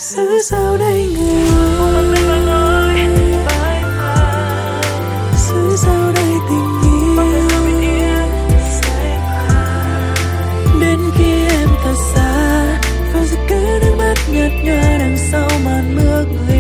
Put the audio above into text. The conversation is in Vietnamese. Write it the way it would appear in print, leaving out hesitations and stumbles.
Giữ sao đây người ơi, giữ sao đây tình yêu. Đến khi em thật xa và giọt cứ nước mắt nhạt nhòa đằng sau màn mưa người